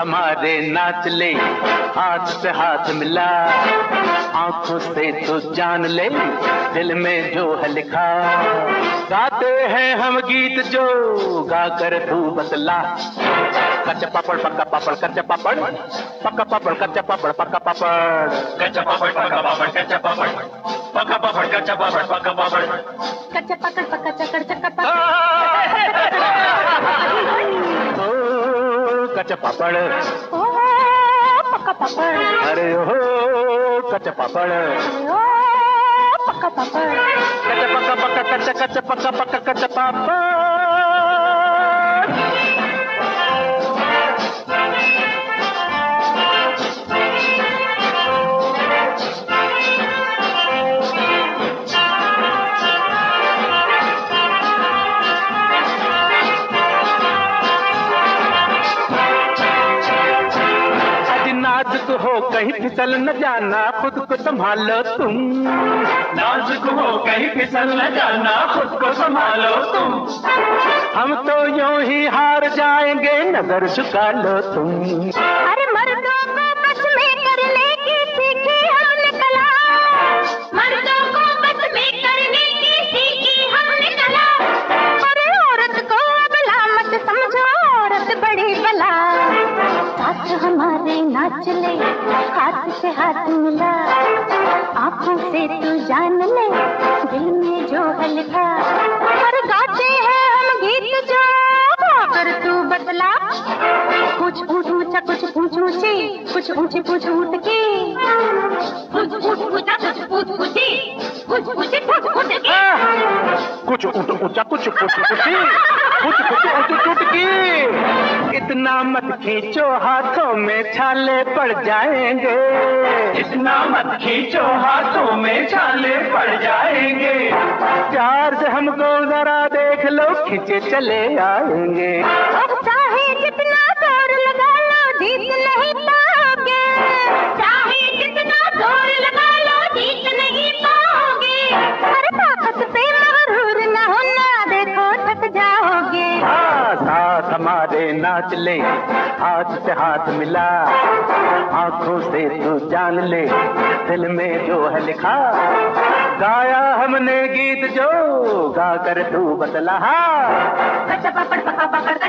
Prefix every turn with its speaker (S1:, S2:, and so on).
S1: हमारे नाच ले, हाथ से हाथ मिला, आंखों से तो जान ले, दिल में जो है लिखा। गाते हैं हम गीत जो गा कर तू बतला। कच्चा पापड़ पक्का पापड़, कच्चा पापड़ पक्का पापड़, कच्चा पापड़ पक्का पापड़, कच्चा पापड़ पक्का पापड़, कच्चा पापड़ पक्का पापड़, कच्चा पापड़ पक्का पापड़,
S2: कच्चा पापड़ पक्का चक्कर चक्कर पापड़।
S1: कच्चा पापड़
S2: पक्का पापड़,
S1: अरे हो कच्चा पापड़
S2: पक्का पापड़,
S1: कच्चा पक्का पक्का, कच्चा कच्चा पक्का पक्का, कच्चा पापड़। नाजुक हो कहीं फिसल न जाना, खुद को संभालो तुम। नाजुक हो कहीं फिसल न जाना, खुद को संभालो तुम। हम तो यूं ही हार जाएंगे, नजर झुका लो तुम।
S2: अरे मर्दों को बस में करने की सीखी हमने कला, मर्दों को बस में करने की सीखी हमने कला। अरे औरत को अबला मत समझो, औरत बड़ी बला। साथ हमारे नाच ले, हाथ से हाथ मिला, आंखों से तू जान ले, दिल में जो है लिखा। और गाते हैं हम गीत जो कर तू बतला। कुछ ऊंच ऊंचा, कुछ ऊंच ऊंची, कुछ ऊंची पूछ ऊंट की, कुछ ऊंच ऊंचा, कुछ ऊंच ऊंची, कुछ ऊंची पूछ ऊंट की,
S1: कुछ ऊंट ऊंचा, कुछ ऊंच ऊंची, कुछ ऊंच ऊंट की। इतना मत खींचो, हाथों में छाले पड़ जाएंगे। इतना मत खींचो, हाथों में छाले पड़ जाएंगे। प्यार से हमको जरा देख लो, खींचे चले आएंगे।
S2: अब चाहे जितना जोर लगा लो, जीत नहीं पाओगे। चाहे जितना जोर लगा लो, जीत नहीं पाओगे। अरे ताकत पे मगरूर न होना, देखो थक जाओगे।
S1: हाँ, साथ हमारे नाच ले, हाथ से हाथ मिला, आंखों से तू जान ले, दिल में जो है लिखा। गाया हमने गीत जो गा कर तू बतला।
S2: कच्चा पापड़ पक्का पापड़,